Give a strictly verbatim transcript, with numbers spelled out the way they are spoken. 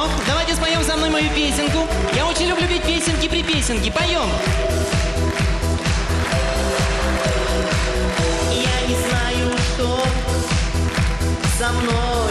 Давайте споем со мной мою песенку. Я очень люблю петь песенки при песенке. Поем. Я не знаю, что со мной.